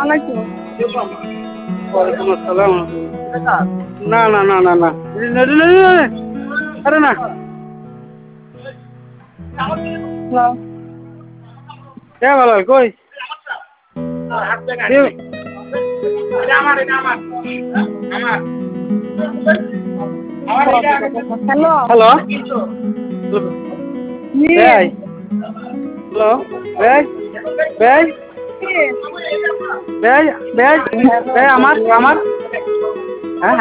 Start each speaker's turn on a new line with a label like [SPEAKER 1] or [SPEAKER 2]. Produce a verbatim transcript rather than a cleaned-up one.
[SPEAKER 1] আলাইকুম।
[SPEAKER 2] ওয়ালাইকুম আসসালাম। না না না না না আরে না
[SPEAKER 1] হ্যালো।
[SPEAKER 2] কে ভালো কই
[SPEAKER 1] হ্যালো।
[SPEAKER 2] হ্যালো
[SPEAKER 1] জি।
[SPEAKER 2] ভাই হ্যালো ভাই ভাই
[SPEAKER 1] জি।
[SPEAKER 2] ভাই ভাই ভাই আমার আমার